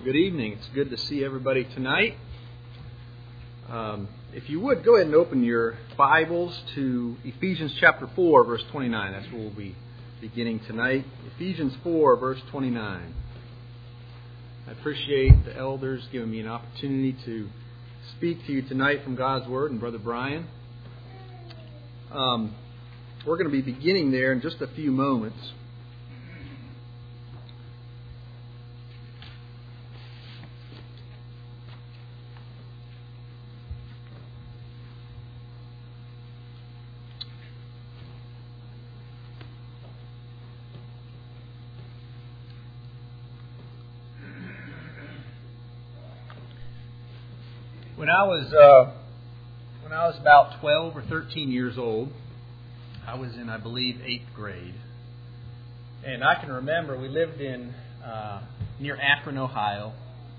Good evening. It's good to see everybody tonight. If you would, go ahead and open your Bibles to Ephesians chapter 4, verse 29. That's where we'll be beginning tonight. Ephesians 4, verse 29. I appreciate the elders giving me an opportunity to speak to you tonight from God's Word, and Brother Brian. We're going to be beginning there in just a few moments. When I was about 12 or 13 years old, I was in, I believe, 8th grade. And I can remember we lived in near Akron, Ohio.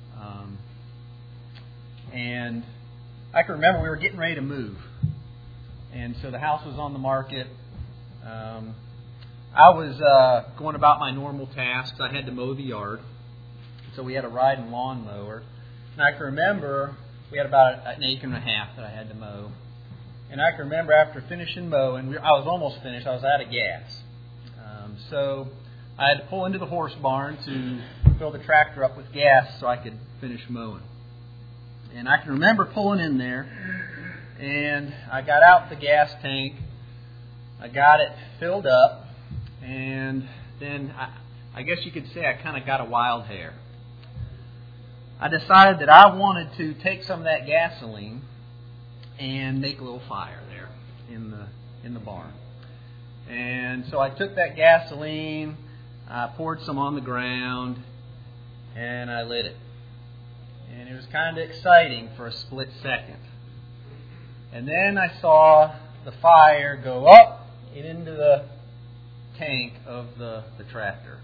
And I can remember we were getting ready to move. And so the house was on the market. I was going about my normal tasks. I had to mow the yard. So we had a riding lawnmower. And I can remember we had about an acre and a half that I had to mow. And I can remember after finishing mowing, I was almost finished, I was out of gas. So I had to pull into the horse barn to fill the tractor up with gas so I could finish mowing. And I can remember pulling in there, and I got out the gas tank, I got it filled up, and then I guess you could say I kind of got a wild hair. I decided that I wanted to take some of that gasoline and make a little fire there in the barn. And so I took that gasoline, I poured some on the ground, and I lit it. And it was kind of exciting for a split second. And then I saw the fire go up and into the tank of the tractor.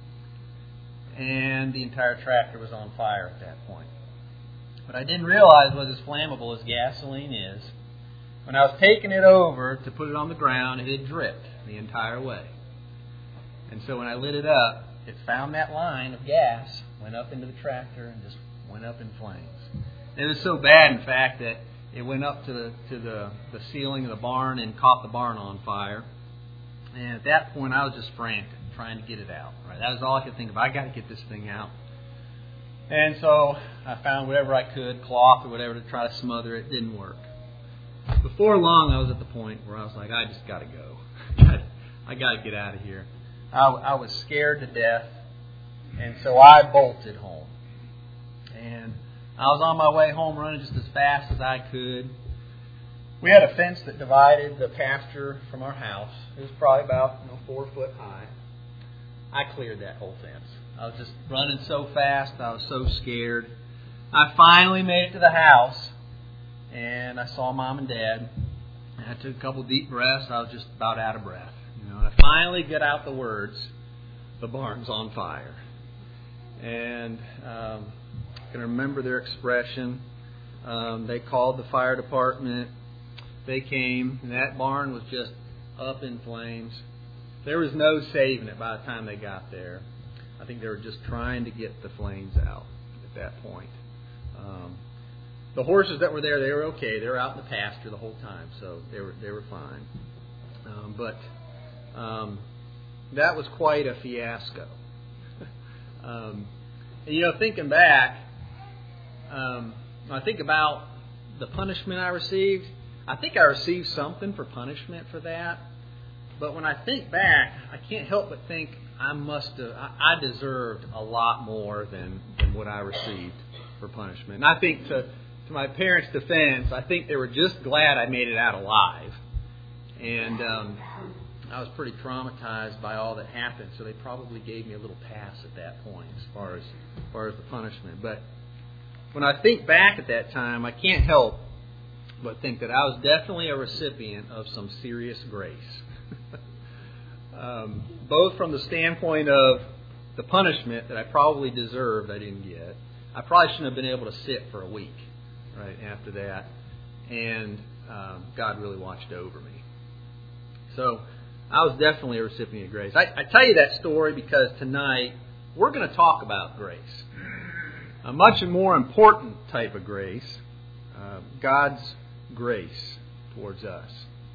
And the entire tractor was on fire at that point. What I didn't realize was as flammable as gasoline is, when I was taking it over to put it on the ground, it had dripped the entire way. And so when I lit it up, it found that line of gas, went up into the tractor, and just went up in flames. It was so bad, in fact, that it went up to the ceiling of the barn and caught the barn on fire. And at that point, I was just frantic, trying to get it out. Right? That was all I could think of. I got to get this thing out. And so I found whatever I could, cloth or whatever, to try to smother it. It didn't work. Before long, I was at the point where I was like, I just got to go. I got to get out of here. I was scared to death, and so I bolted home. And I was on my way home running just as fast as I could. We had a fence that divided the pasture from our house. It was probably about 4 foot high. I cleared that whole fence. I was just running so fast. I was so scared. I finally made it to the house, and I saw Mom and Dad. And I took a couple deep breaths. I was just about out of breath. And I finally got out the words, "The barn's on fire." And I can remember their expression. They called the fire department. They came, and that barn was just up in flames. There was no saving it by the time they got there. I think they were just trying to get the flames out at that point. The horses that were there, they were okay. They were out in the pasture the whole time, so they were fine. But that was quite a fiasco. And thinking back, when I think about the punishment I received, I think I received something for punishment for that. But when I think back, I can't help but think I deserved a lot more than what I received for punishment. And I think to my parents' defense, I think they were just glad I made it out alive. And I was pretty traumatized by all that happened, so they probably gave me a little pass at that point as far as the punishment. But when I think back at that time, I can't help but think that I was definitely a recipient of some serious grace. Both from the standpoint of the punishment that I probably deserved I didn't get. I probably shouldn't have been able to sit for a week right after that. And God really watched over me. So I was definitely a recipient of grace. I tell you that story because tonight we're going to talk about grace. a much more important type of grace, God's grace towards us.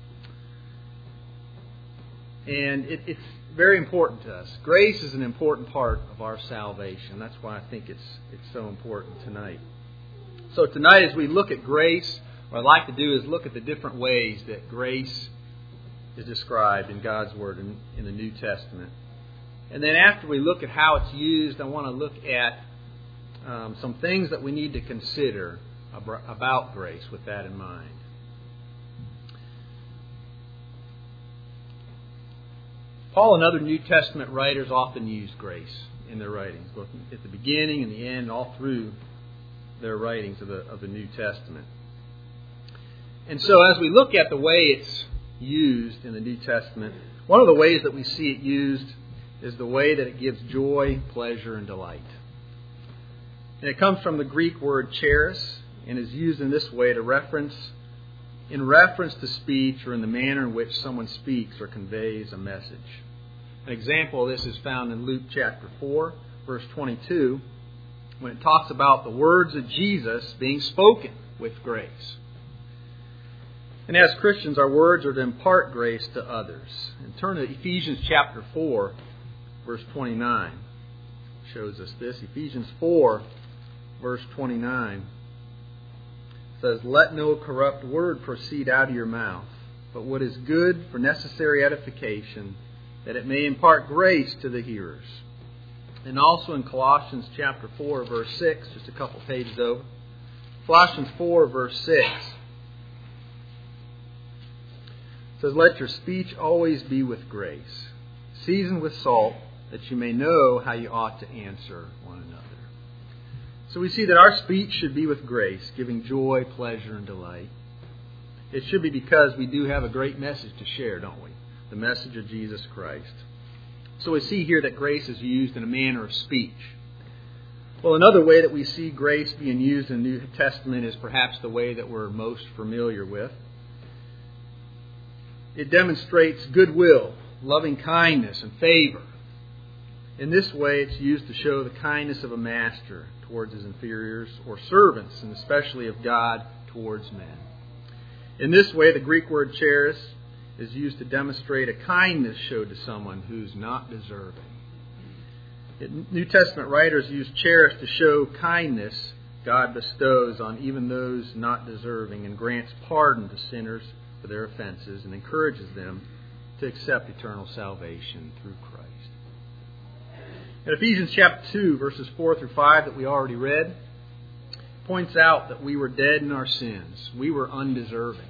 And it's very important to us. Grace is an important part of our salvation. That's why I think it's so important tonight. So tonight, as we look at grace, what I'd like to do is look at the different ways that grace is described in God's Word in the New Testament. And then after we look at how it's used, I want to look at some things that we need to consider about grace with that in mind. Paul and other New Testament writers often use grace in their writings, both at the beginning and the end, all through their writings of the New Testament. And so as we look at the way it's used in the New Testament, one of the ways that we see it used is the way that it gives joy, pleasure, and delight. And it comes from the Greek word charis and is used in this way in reference to speech or in the manner in which someone speaks or conveys a message. An example of this is found in Luke chapter 4, verse 22, when it talks about the words of Jesus being spoken with grace. And as Christians, our words are to impart grace to others. And turn to Ephesians chapter 4, verse 29. Shows us this. Ephesians 4, verse 29 says, "Let no corrupt word proceed out of your mouth, but what is good for necessary edification, that it may impart grace to the hearers." And also in Colossians chapter 4, verse 6, just a couple pages over. Colossians 4, verse 6 says, "Let your speech always be with grace, seasoned with salt, that you may know how you ought to answer one another." So we see that our speech should be with grace, giving joy, pleasure, and delight. It should be because we do have a great message to share, don't we? The message of Jesus Christ. So we see here that grace is used in a manner of speech. Well, another way that we see grace being used in the New Testament is perhaps the way that we're most familiar with. It demonstrates goodwill, loving kindness, and favor. In this way, it's used to show the kindness of a master towards his inferiors or servants, and especially of God towards men. In this way, the Greek word charis is used to demonstrate a kindness showed to someone who's not deserving. New Testament writers use charis to show kindness God bestows on even those not deserving and grants pardon to sinners for their offenses and encourages them to accept eternal salvation through Christ. In Ephesians chapter 2, verses 4 through 5 that we already read, points out that we were dead in our sins. We were undeserving.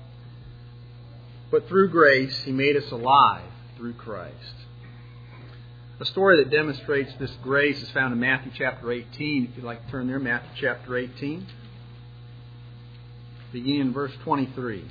But through grace, He made us alive through Christ. A story that demonstrates this grace is found in Matthew chapter 18. If you'd like to turn there, Matthew chapter 18. Beginning in verse 23.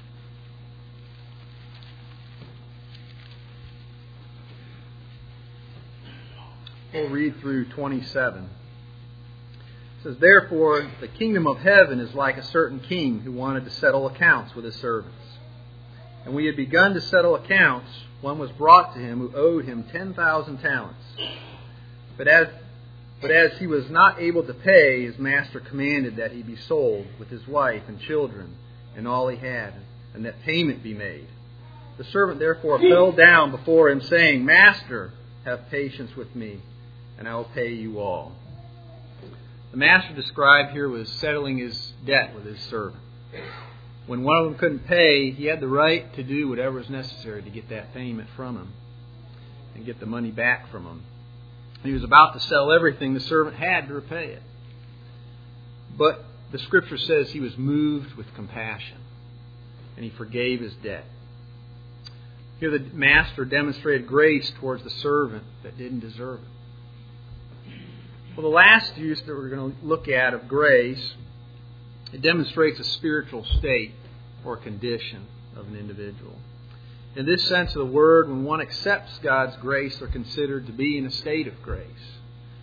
We'll read through 27. It says, "Therefore, the kingdom of heaven is like a certain king who wanted to settle accounts with his servants. And when he had begun to settle accounts, one was brought to him who owed him 10,000 talents. But as he was not able to pay, his master commanded that he be sold with his wife and children and all he had, and that payment be made. The servant therefore fell down before him, saying, 'Master, have patience with me, and I will pay you all.'" The master described here was settling his debt with his servant. When one of them couldn't pay, he had the right to do whatever was necessary to get that payment from him and get the money back from him. He was about to sell everything the servant had to repay it. But the Scripture says he was moved with compassion and he forgave his debt. Here the master demonstrated grace towards the servant that didn't deserve it. Well, the last use that we're going to look at of grace, it demonstrates a spiritual state or condition of an individual. In this sense of the word, when one accepts God's grace, they're considered to be in a state of grace.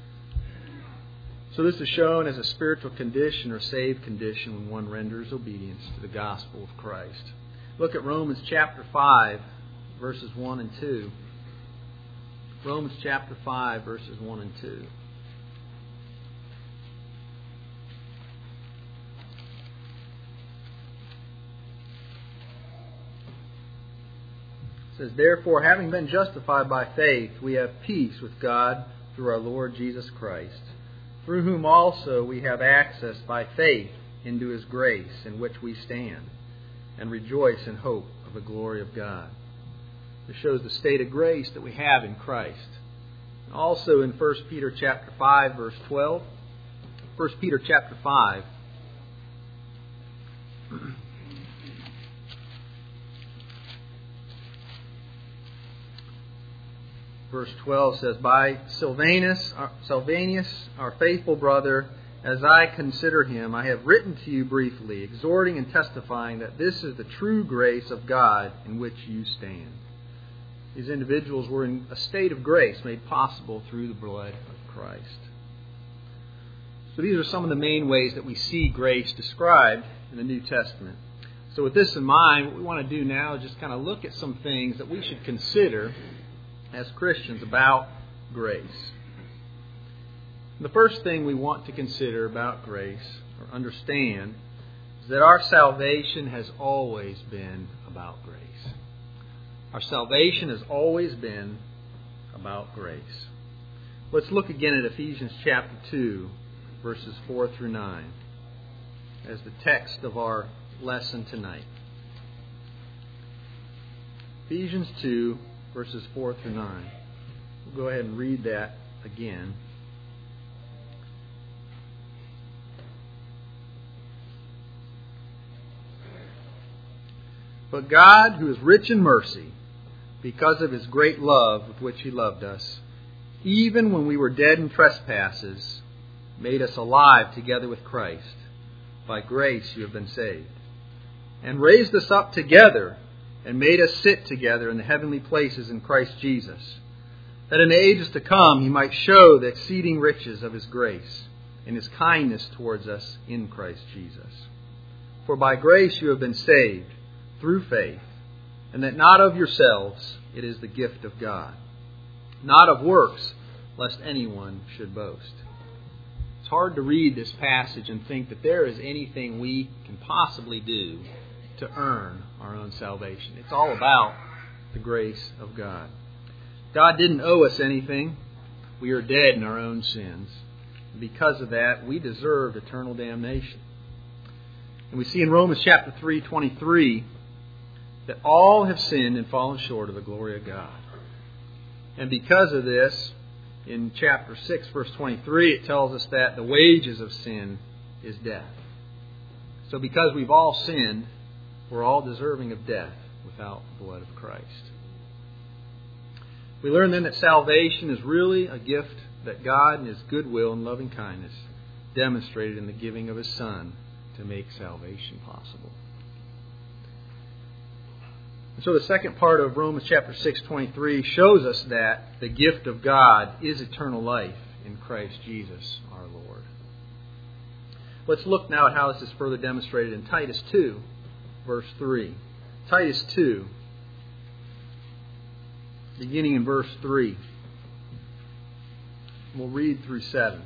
So this is shown as a spiritual condition or saved condition when one renders obedience to the gospel of Christ. Look at Romans chapter 5, verses 1 and 2. Romans chapter 5, verses 1 and 2. says, "Therefore, having been justified by faith, we have peace with God through our Lord Jesus Christ, through whom also we have access by faith into His grace, in which we stand, and rejoice in hope of the glory of God." This shows the state of grace that we have in Christ. And also in 1 Peter chapter 5, verse 12. 1 Peter chapter 5. Verse 12 says, "By Silvanus, our faithful brother, as I consider him, I have written to you briefly, exhorting and testifying that this is the true grace of God in which you stand." These individuals were in a state of grace made possible through the blood of Christ. So these are some of the main ways that we see grace described in the New Testament. So with this in mind, what we want to do now is just kind of look at some things that we should consider as Christians about grace. The first thing we want to consider about grace, or understand, is that our salvation has always been about grace. Our salvation has always been about grace. Let's look again at Ephesians chapter 2, verses 4 through 9, as the text of our lesson tonight. Ephesians 2, verses 4 through 9. We'll go ahead and read that again. "But God, who is rich in mercy, because of His great love with which He loved us, even when we were dead in trespasses, made us alive together with Christ. By grace you have been saved. And raised us up together, and made us sit together in the heavenly places in Christ Jesus, that in the ages to come He might show the exceeding riches of His grace and His kindness towards us in Christ Jesus. For by grace you have been saved, through faith, and that not of yourselves, it is the gift of God, not of works, lest anyone should boast." It's hard to read this passage and think that there is anything we can possibly do to earn our own salvation. It's all about the grace of God. God didn't owe us anything. We are dead in our own sins. Because of that, we deserved eternal damnation. And we see in Romans chapter 3:23 that all have sinned and fallen short of the glory of God. And because of this, in chapter 6, verse 23, it tells us that the wages of sin is death. So because we've all sinned, we're all deserving of death without the blood of Christ. We learn then that salvation is really a gift that God in His goodwill and loving kindness demonstrated in the giving of His Son to make salvation possible. And so the second part of Romans chapter 6:23 shows us that the gift of God is eternal life in Christ Jesus our Lord. Let's look now at how this is further demonstrated in Titus 2, verse 3. Titus 2, beginning in verse 3. We'll read through 7.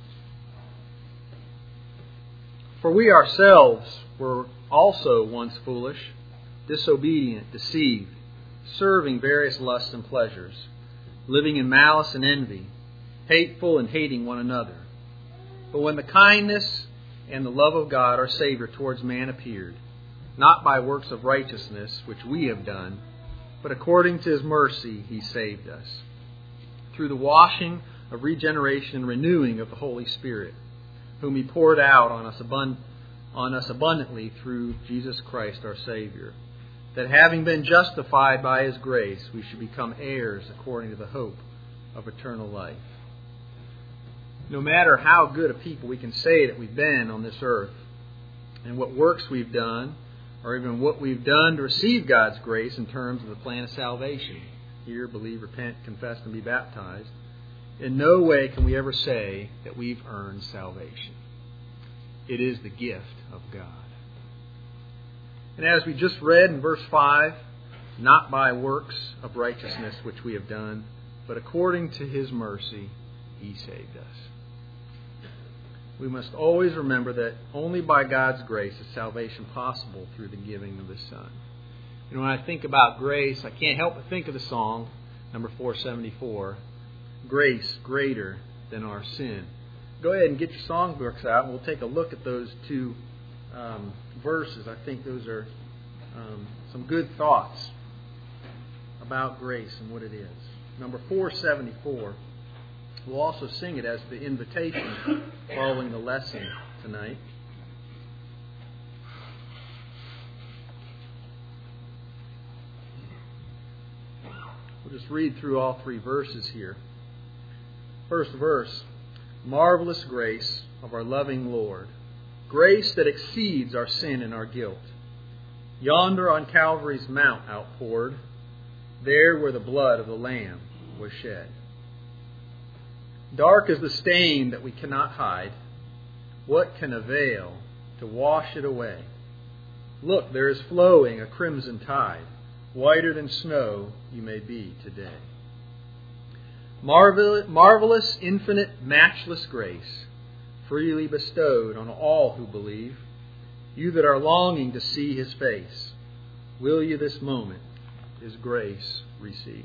"For we ourselves were also once foolish, disobedient, deceived, serving various lusts and pleasures, living in malice and envy, hateful and hating one another. But when the kindness and the love of God our Savior towards man appeared, not by works of righteousness which we have done, but according to His mercy He saved us, through the washing of regeneration and renewing of the Holy Spirit, whom He poured out on us abundantly through Jesus Christ our Savior, that having been justified by His grace, we should become heirs according to the hope of eternal life." No matter how good a people we can say that we've been on this earth, and what works we've done, or even what we've done to receive God's grace in terms of the plan of salvation, hear, believe, repent, confess, and be baptized, in no way can we ever say that we've earned salvation. It is the gift of God. And as we just read in verse 5, not by works of righteousness which we have done, but according to His mercy He saved us. We must always remember that only by God's grace is salvation possible through the giving of His Son. When I think about grace, I can't help but think of the song, number 474, Grace Greater Than Our Sin. Go ahead and get your songbooks out, and we'll take a look at those two verses. I think those are some good thoughts about grace and what it is. Number 474. We'll also sing it as the invitation following the lesson tonight. We'll just read through all three verses here. First verse. Marvelous grace of our loving Lord, grace that exceeds our sin and our guilt. Yonder on Calvary's mount outpoured, there where the blood of the Lamb was shed. Dark is the stain that we cannot hide. What can avail to wash it away? Look, there is flowing a crimson tide. Whiter than snow you may be today. Marvelous, infinite, matchless grace, freely bestowed on all who believe. You that are longing to see His face, will you this moment His grace receive?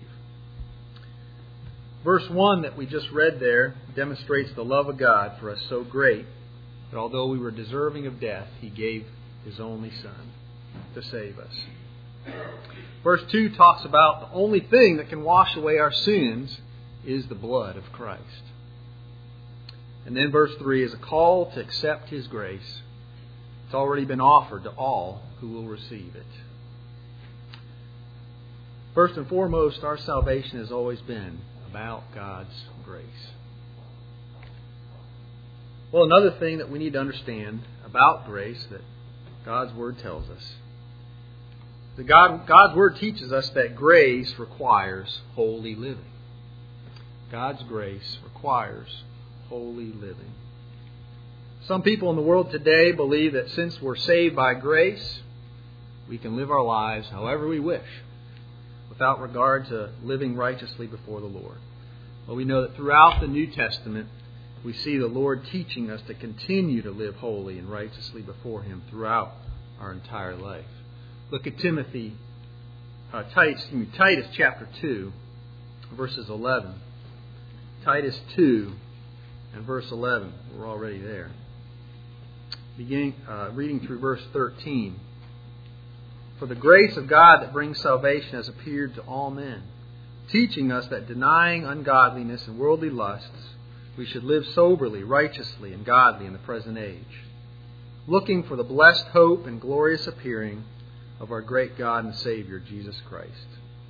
Verse 1 that we just read there demonstrates the love of God for us so great that although we were deserving of death, He gave His only Son to save us. Verse 2 talks about the only thing that can wash away our sins is the blood of Christ. And then verse 3 is a call to accept His grace. It's already been offered to all who will receive it. First and foremost, our salvation has always been about God's grace. Well, another thing that we need to understand about grace that God's Word tells us. That God's Word teaches us that grace requires holy living. God's grace requires holy living. Some people in the world today believe that since we're saved by grace, we can live our lives however we wish, without regard to living righteously before the Lord. Well, we know that throughout the New Testament, we see the Lord teaching us to continue to live holy and righteously before Him throughout our entire life. Look at Titus chapter 2, verses 11. Titus 2 and verse 11. We're already there. Reading through verse 13. For the grace of God that brings salvation has appeared to all men, teaching us that denying ungodliness and worldly lusts, we should live soberly, righteously, and godly in the present age, looking for the blessed hope and glorious appearing of our great God and Savior, Jesus Christ.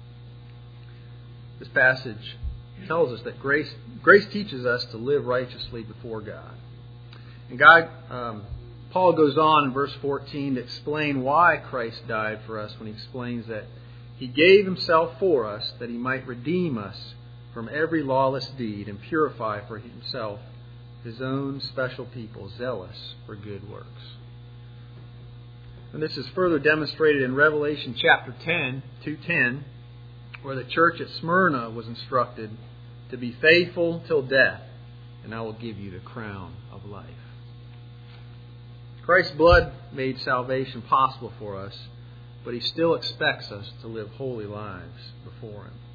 This passage tells us that grace teaches us to live righteously before God. And Paul goes on in verse 14 to explain why Christ died for us when he explains that He gave Himself for us that He might redeem us from every lawless deed and purify for Himself His own special people, zealous for good works. And this is further demonstrated in Revelation chapter 2:10, where the church at Smyrna was instructed to be faithful till death, and I will give you the crown of life. Christ's blood made salvation possible for us, but He still expects us to live holy lives before Him.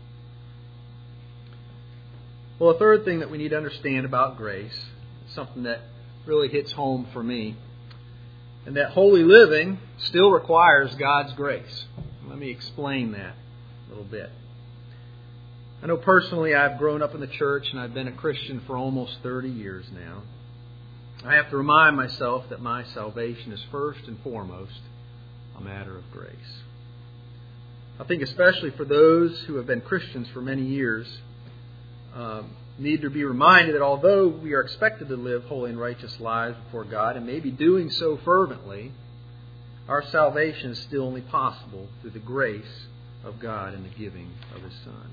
Well, a third thing that we need to understand about grace, something that really hits home for me, and that holy living still requires God's grace. Let me explain that a little bit. I know personally I've grown up in the church and I've been a Christian for almost 30 years now. I have to remind myself that my salvation is first and foremost a matter of grace. I think especially for those who have been Christians for many years, need to be reminded that although we are expected to live holy and righteous lives before God, and maybe doing so fervently, our salvation is still only possible through the grace of God and the giving of His Son.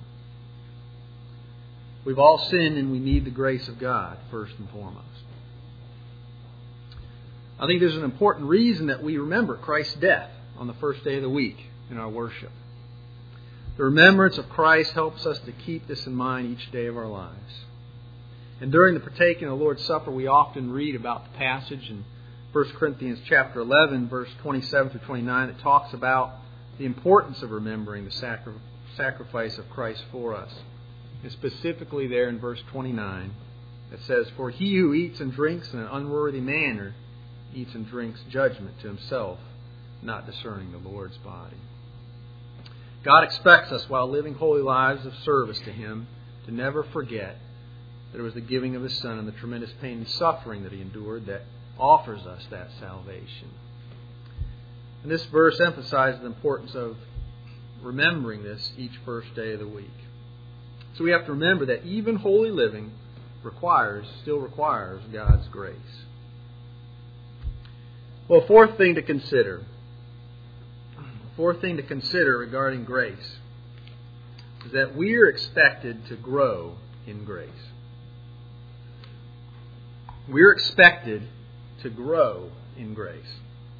We've all sinned and we need the grace of God first and foremost. I think there's an important reason that we remember Christ's death on the first day of the week in our worship. The remembrance of Christ helps us to keep this in mind each day of our lives. And during the partaking of the Lord's Supper, we often read about the passage in 1 Corinthians chapter 11, verse 27 through 29, that talks about the importance of remembering the sacrifice of Christ for us. And specifically there in verse 29, it says, "For he who eats and drinks in an unworthy manner eats and drinks judgment to himself, not discerning the Lord's body." God expects us, while living holy lives of service to Him, to never forget that it was the giving of His Son and the tremendous pain and suffering that He endured that offers us that salvation. And this verse emphasizes the importance of remembering this each first day of the week. So we have to remember that even holy living still requires God's grace. Well, fourth thing to consider regarding grace is that we are expected to grow in grace. We're expected to grow in grace.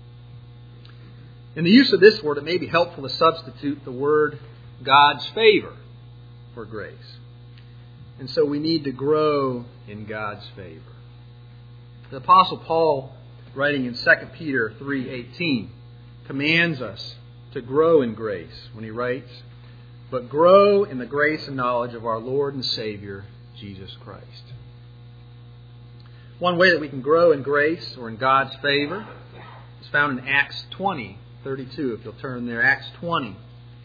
In the use of this word, it may be helpful to substitute the word God's favor for grace. And so we need to grow in God's favor. The Apostle Paul, writing in 2 Peter 3:18, commands us to grow in grace when he writes, "But grow in the grace and knowledge of our Lord and Savior, Jesus Christ." One way that we can grow in grace or in God's favor is found in Acts 20:32. If you'll turn there, Acts 20.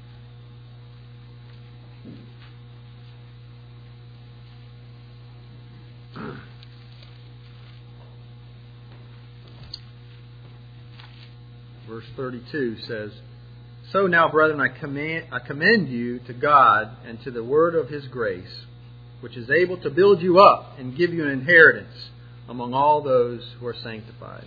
Verse 32 says, "So now, brethren, I commend you to God and to the word of His grace, which is able to build you up and give you an inheritance among all those who are sanctified."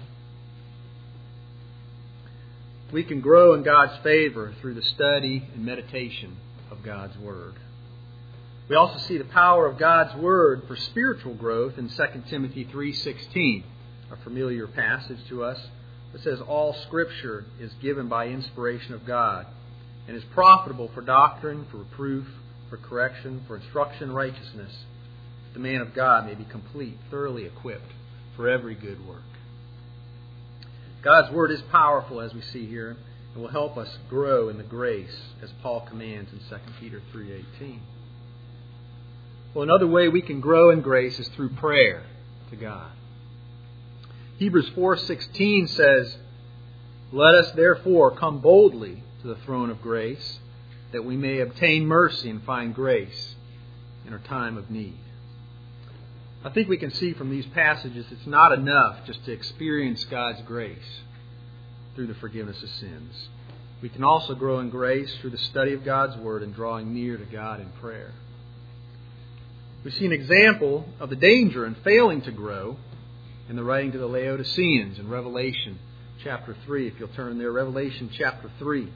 We can grow in God's favor through the study and meditation of God's Word. We also see the power of God's Word for spiritual growth in 2 Timothy 3:16, a familiar passage to us. It says, "All Scripture is given by inspiration of God and is profitable for doctrine, for reproof, for correction, for instruction in righteousness, that the man of God may be complete, thoroughly equipped for every good work." God's Word is powerful, as we see here, and will help us grow in the grace, as Paul commands in 2 Peter 3:18. Well, another way we can grow in grace is through prayer to God. Hebrews 4:16 says, "Let us therefore come boldly to the throne of grace, that we may obtain mercy and find grace in our time of need." I think we can see from these passages it's not enough just to experience God's grace through the forgiveness of sins. We can also grow in grace through the study of God's Word and drawing near to God in prayer. We see an example of the danger in failing to grow in the writing to the Laodiceans in Revelation chapter 3. If you'll turn there, Revelation chapter 3.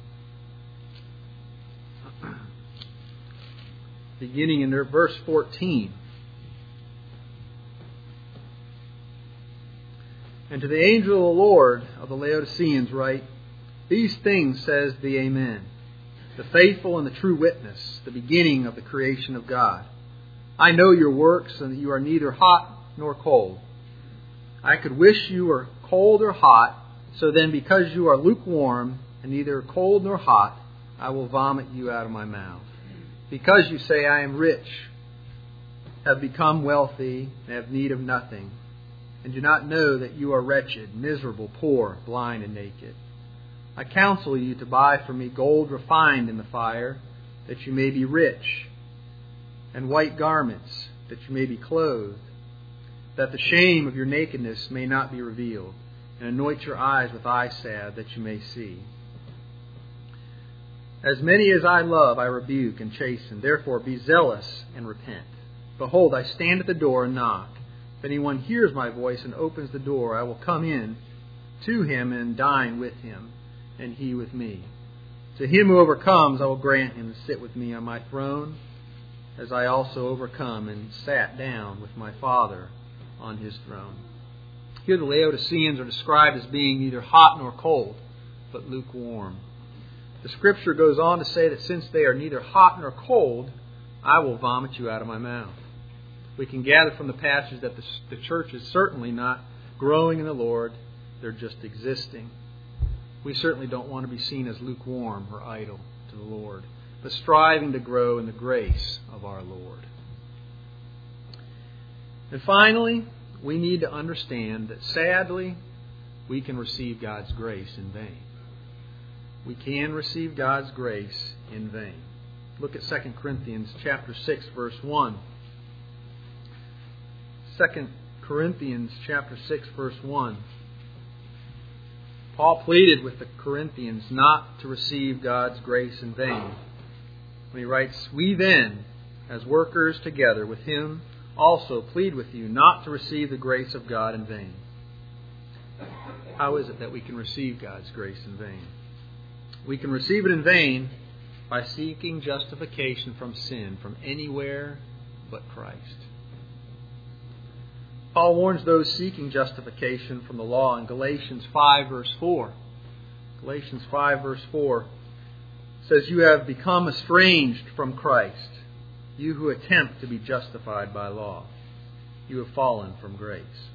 Beginning in there, verse 14. "And to the angel of the Lord of the Laodiceans write, These things says the Amen, the faithful and the true witness, the beginning of the creation of God. I know your works, and that you are neither hot nor cold. I could wish you were cold or hot, so then because you are lukewarm and neither cold nor hot, I will vomit you out of my mouth. Because you say, I am rich, have become wealthy, and have need of nothing, and do not know that you are wretched, miserable, poor, blind, and naked. I counsel you to buy from me gold refined in the fire, that you may be rich, and white garments, that you may be clothed, that the shame of your nakedness may not be revealed, and anoint your eyes with eye salve, that you may see. As many as I love, I rebuke and chasten. Therefore be zealous and repent. Behold, I stand at the door and knock. If anyone hears my voice and opens the door, I will come in to him and dine with him, and he with me. To him who overcomes, I will grant him to sit with me on my throne, as I also overcome and sat down with my Father on his throne." Here the Laodiceans are described as being neither hot nor cold, but lukewarm. The Scripture goes on to say that since they are neither hot nor cold, I will vomit you out of my mouth. We can gather from the passage that the church is certainly not growing in the Lord, they're just existing. we certainly don't want to be seen as lukewarm or idle to the Lord, but striving to grow in the grace of our Lord. And finally, we need to understand that sadly, we can receive God's grace in vain. We can receive God's grace in vain. Look at 2 Corinthians chapter 6, verse 1. 2 Corinthians chapter 6, verse 1. Paul pleaded with the Corinthians not to receive God's grace in vain. When he writes, "We then, as workers together with him, also plead with you not to receive the grace of God in vain." How is it that we can receive God's grace in vain? We can receive it in vain by seeking justification from sin from anywhere but Christ. Paul warns those seeking justification from the law in Galatians 5, verse 4. Galatians 5, verse 4 says, "You have become estranged from Christ, you who attempt to be justified by law. You have fallen from grace."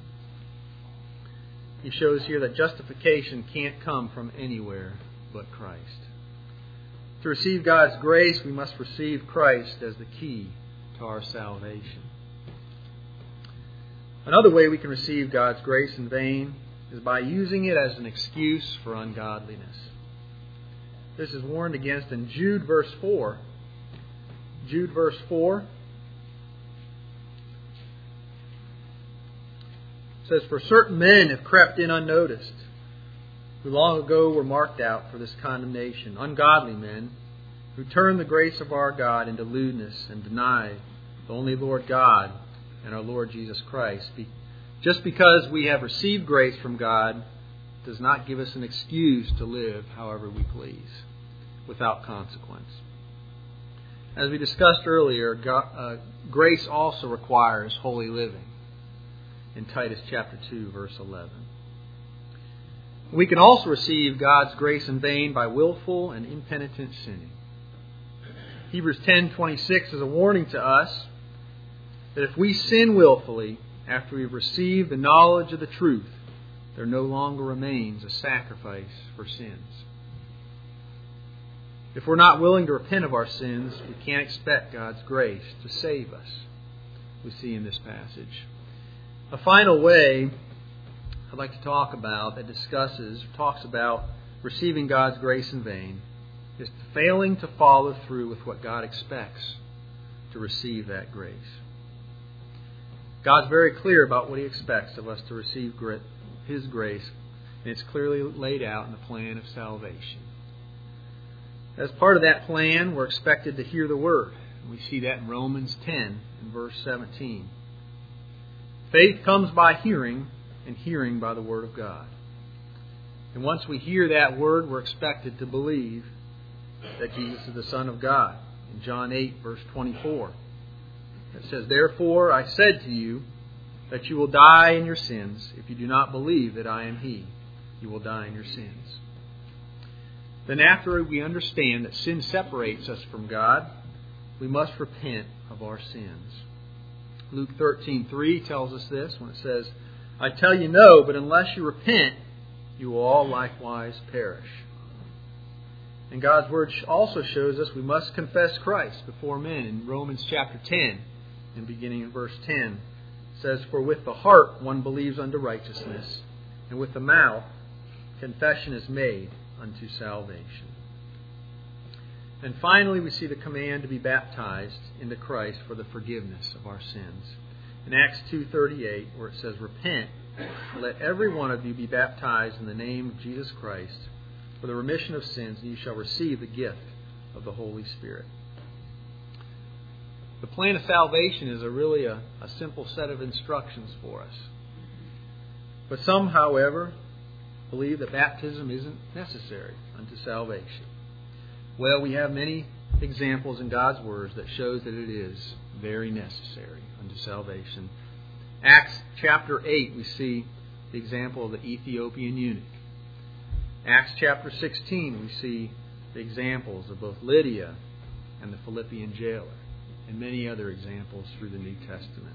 He shows here that justification can't come from anywhere but Christ. To receive God's grace, we must receive Christ as the key to our salvation. Another way we can receive God's grace in vain is by using it as an excuse for ungodliness. This is warned against in Jude verse 4. Jude verse 4 says, "For certain men have crept in unnoticed, who long ago were marked out for this condemnation, ungodly men, who turn the grace of our God into lewdness and deny the only Lord God and our Lord Jesus Christ." Just because we have received grace from God does not give us an excuse to live however we please, without consequence. As we discussed earlier, grace also requires holy living in Titus chapter 2, verse 11. We can also receive God's grace in vain by willful and impenitent sinning. Hebrews 10:26 is a warning to us that if we sin willfully after we've received the knowledge of the truth, there no longer remains a sacrifice for sins. If we're not willing to repent of our sins, we can't expect God's grace to save us, we see in this passage. A final way I'd like to talk about that talks about receiving God's grace in vain is failing to follow through with what God expects to receive that grace. God's very clear about what He expects of us to receive His grace, and it's clearly laid out in the plan of salvation. As part of that plan, we're expected to hear the Word. We see that in Romans 10 and verse 17. Faith comes by hearing, and hearing by the Word of God. And once we hear that Word, we're expected to believe that Jesus is the Son of God. In John 8, verse 24, it says, "Therefore I said to you that you will die in your sins. If you do not believe that I am He, you will die in your sins." Then after we understand that sin separates us from God, we must repent of our sins. Luke 13:3 tells us this when it says, "I tell you no, but unless you repent, you will all likewise perish." And God's Word also shows us we must confess Christ before men. In Romans chapter 10, and beginning in verse 10, it says, "For with the heart one believes unto righteousness, and with the mouth confession is made unto salvation." And finally, we see the command to be baptized into Christ for the forgiveness of our sins. In Acts 2:38, where it says, "Repent, let every one of you be baptized in the name of Jesus Christ for the remission of sins, and you shall receive the gift of the Holy Spirit." The plan of salvation is really a simple set of instructions for us. But some, however, believe that baptism isn't necessary unto salvation. Well, we have many examples in God's words that shows that it is very necessary unto salvation. Acts chapter 8, we see the example of the Ethiopian eunuch. Acts chapter 16, we see the examples of both Lydia and the Philippian jailer, and many other examples through the New Testament.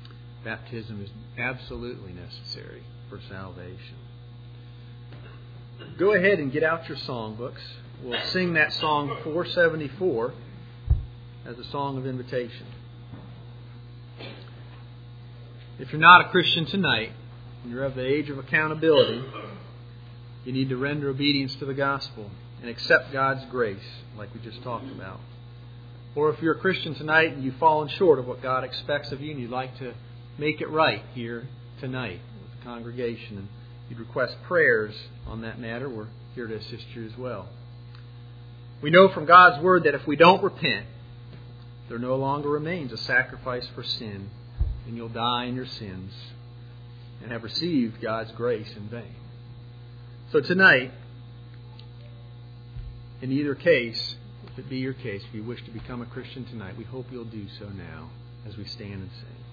Baptism is absolutely necessary for salvation. go ahead and get out your songbooks. We'll sing that song 474 as a song of invitation. If you're not a Christian tonight, and you're of the age of accountability, you need to render obedience to the gospel and accept God's grace, like we just talked about. Or if you're a Christian tonight and you've fallen short of what God expects of you and you'd like to make it right here tonight with the congregation and you'd request prayers on that matter, we're here to assist you as well. We know from God's Word that if we don't repent, there no longer remains a sacrifice for sin, and you'll die in your sins and have received God's grace in vain. So tonight, in either case, if it be your case, if you wish to become a Christian tonight, we hope you'll do so now as we stand and sing.